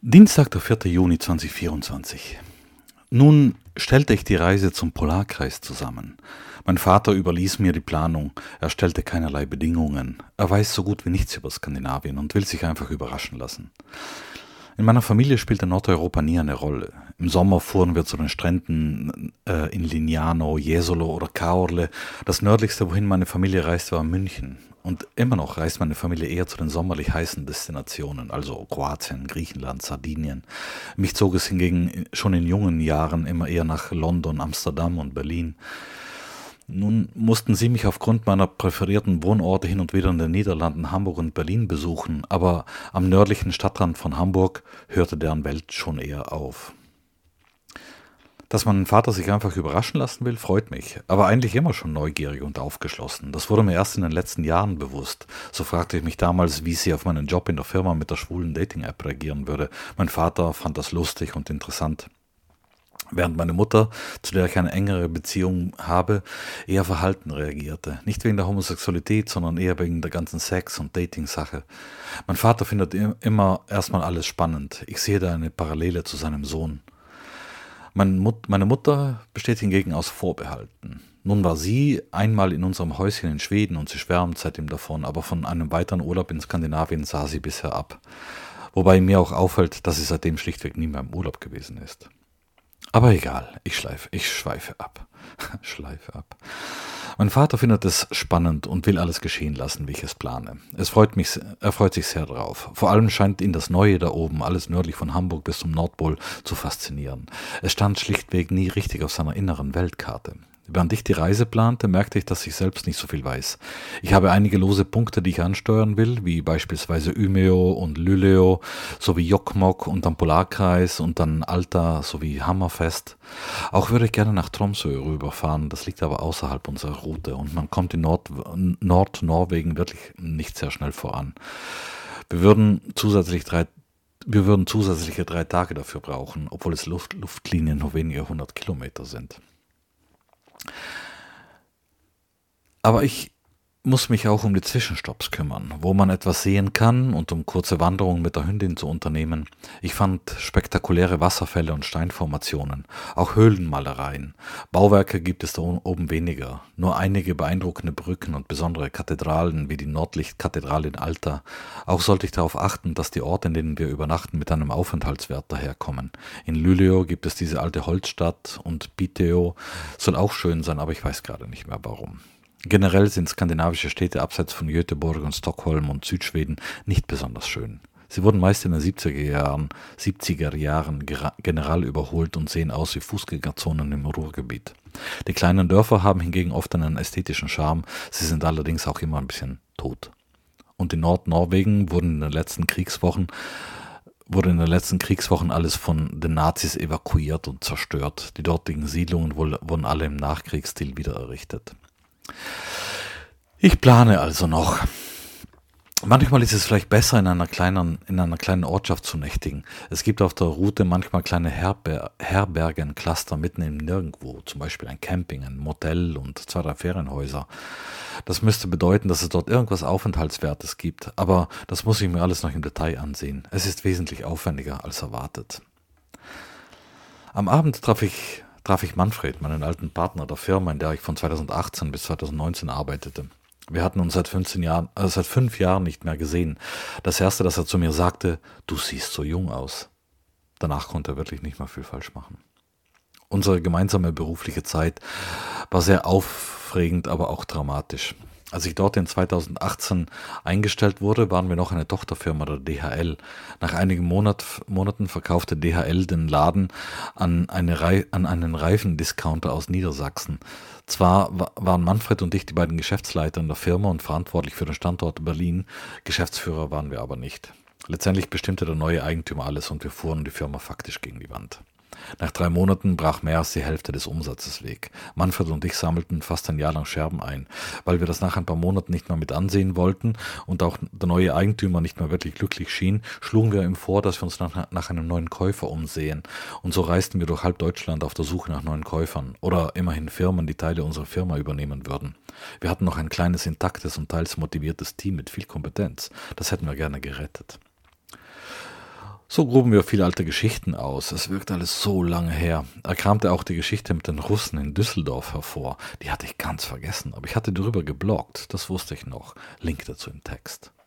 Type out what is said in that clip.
Dienstag, der 4. Juni 2024. Nun stellte ich die Reise zum Polarkreis zusammen. Mein Vater überließ mir die Planung, er stellte keinerlei Bedingungen. Er weiß so gut wie nichts über Skandinavien und will sich einfach überraschen lassen. In meiner Familie spielte Nordeuropa nie eine Rolle. Im Sommer fuhren wir zu den Stränden in Lignano, Jesolo oder Caorle. Das nördlichste, wohin meine Familie reiste, war München. Und immer noch reist meine Familie eher zu den sommerlich heißen Destinationen, also Kroatien, Griechenland, Sardinien. Mich zog es hingegen schon in jungen Jahren immer eher nach London, Amsterdam und Berlin. Nun mussten sie mich aufgrund meiner präferierten Wohnorte hin und wieder in den Niederlanden, Hamburg und Berlin besuchen, aber am nördlichen Stadtrand von Hamburg hörte deren Welt schon eher auf. Dass mein Vater sich einfach überraschen lassen will, freut mich, aber eigentlich immer schon neugierig und aufgeschlossen. Das wurde mir erst in den letzten Jahren bewusst. So fragte ich mich damals, wie sie auf meinen Job in der Firma mit der schwulen Dating-App reagieren würde. Mein Vater fand das lustig und interessant. Während meine Mutter, zu der ich eine engere Beziehung habe, eher verhalten reagierte. Nicht wegen der Homosexualität, sondern eher wegen der ganzen Sex- und Dating-Sache. Mein Vater findet immer erstmal alles spannend. Ich sehe da eine Parallele zu seinem Sohn. Meine Mutter besteht hingegen aus Vorbehalten. Nun war sie einmal in unserem Häuschen in Schweden und sie schwärmt seitdem davon, aber von einem weiteren Urlaub in Skandinavien sah sie bisher ab. Wobei mir auch auffällt, dass sie seitdem schlichtweg nie mehr im Urlaub gewesen ist. Aber egal, ich schweife ab. Schleife ab. Mein Vater findet es spannend und will alles geschehen lassen, wie ich es plane. Er freut sich sehr drauf. Vor allem scheint ihn das Neue da oben, alles nördlich von Hamburg bis zum Nordpol, zu faszinieren. Es stand schlichtweg nie richtig auf seiner inneren Weltkarte. Während ich die Reise plante, merkte ich, dass ich selbst nicht so viel weiß. Ich habe einige lose Punkte, die ich ansteuern will, wie beispielsweise Umeå und Luleå, sowie Jokkmokk und am Polarkreis und dann Alta sowie Hammerfest. Auch würde ich gerne nach Tromsø rüberfahren, das liegt aber außerhalb unserer Route und man kommt in Nordnorwegen wirklich nicht sehr schnell voran. Wir würden zusätzliche 3 Tage dafür brauchen, obwohl es Luftlinien nur wenige 100 Kilometer sind. Aber ich muss mich auch um die Zwischenstopps kümmern, wo man etwas sehen kann und um kurze Wanderungen mit der Hündin zu unternehmen. Ich fand spektakuläre Wasserfälle und Steinformationen, auch Höhlenmalereien. Bauwerke gibt es da oben weniger, nur einige beeindruckende Brücken und besondere Kathedralen wie die Nordlichtkathedrale in Alta. Auch sollte ich darauf achten, dass die Orte, in denen wir übernachten, mit einem Aufenthaltswert daherkommen. In Luleå gibt es diese alte Holzstadt und Piteå soll auch schön sein, aber ich weiß gerade nicht mehr warum. Generell sind skandinavische Städte abseits von Göteborg und Stockholm und Südschweden nicht besonders schön. Sie wurden meist in den 70er Jahren general überholt und sehen aus wie Fußgängerzonen im Ruhrgebiet. Die kleinen Dörfer haben hingegen oft einen ästhetischen Charme, sie sind allerdings auch immer ein bisschen tot. Und in Nordnorwegen wurde in den letzten Kriegswochen alles von den Nazis evakuiert und zerstört. Die dortigen Siedlungen wurden alle im Nachkriegsstil wieder errichtet. Ich plane also noch. Manchmal ist es vielleicht besser, in einer kleinen Ortschaft zu nächtigen. Es gibt auf der Route manchmal kleine Herbergen, Cluster mitten im Nirgendwo, zum Beispiel ein Camping, ein Motel und 2, 3 Ferienhäuser. Das müsste bedeuten, dass es dort irgendwas Aufenthaltswertes gibt, aber das muss ich mir alles noch im Detail ansehen. Es ist wesentlich aufwendiger als erwartet. Am Abend traf ich Manfred, meinen alten Partner der Firma, in der ich von 2018 bis 2019 arbeitete. Wir hatten uns seit 5 Jahren nicht mehr gesehen. Das Erste, das er zu mir sagte: Du siehst so jung aus. Danach konnte er wirklich nicht mehr viel falsch machen. Unsere gemeinsame berufliche Zeit war sehr aufregend, aber auch dramatisch. Als ich dort in 2018 eingestellt wurde, waren wir noch eine Tochterfirma der DHL. Nach einigen Monaten verkaufte DHL den Laden an einen Reifendiscounter aus Niedersachsen. Zwar waren Manfred und ich die beiden Geschäftsleiter in der Firma und verantwortlich für den Standort Berlin, Geschäftsführer waren wir aber nicht. Letztendlich bestimmte der neue Eigentümer alles und wir fuhren die Firma faktisch gegen die Wand. Nach 3 Monaten brach mehr als die Hälfte des Umsatzes weg. Manfred und ich sammelten fast ein Jahr lang Scherben ein. Weil wir das nach ein paar Monaten nicht mehr mit ansehen wollten und auch der neue Eigentümer nicht mehr wirklich glücklich schien, schlugen wir ihm vor, dass wir uns nach einem neuen Käufer umsehen. Und so reisten wir durch halb Deutschland auf der Suche nach neuen Käufern oder immerhin Firmen, die Teile unserer Firma übernehmen würden. Wir hatten noch ein kleines, intaktes und teils motiviertes Team mit viel Kompetenz. Das hätten wir gerne gerettet. So gruben wir viele alte Geschichten aus. Es wirkt alles so lange her. Er kramte auch die Geschichte mit den Russen in Düsseldorf hervor. Die hatte ich ganz vergessen, aber ich hatte darüber gebloggt. Das wusste ich noch. Link dazu im Text.